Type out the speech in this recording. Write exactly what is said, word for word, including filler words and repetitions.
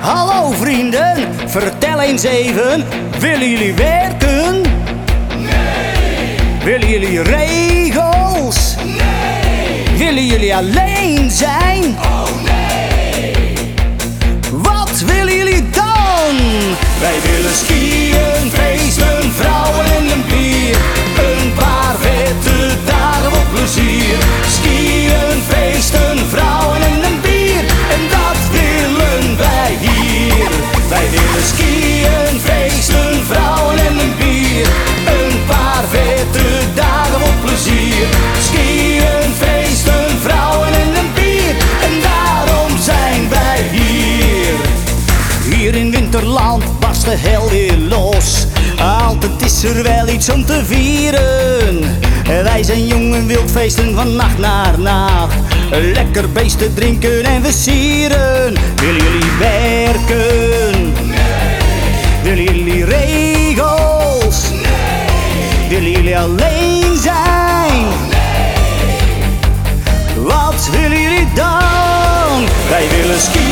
Hallo vrienden, vertel eens even, willen jullie werken? Nee! Willen jullie regels? Nee! Willen jullie alleen zijn? Oh nee! Wat willen jullie dan? Wij willen skiën, feesten, vrouwen en een bier. Een paar vette dagen vol plezier. Skiën, feesten, vrouwen en een bier. En dat willen wij hier. Wij willen skiën, feesten, vrouwen en een bier. Een paar vette dagen vol plezier. Skiën, feesten, vrouwen en een bier. En daarom zijn wij hier. Hier in Winterland barst de hel weer los. Altijd is er wel iets om te vieren. Wij zijn jong en wild feesten van nacht naar nacht. Lekker beesten drinken en we sieren. Willen jullie werken? Nee! Willen jullie regels? Nee! Willen jullie alleen zijn? Nee! Wat willen jullie dan? Wij willen skiën.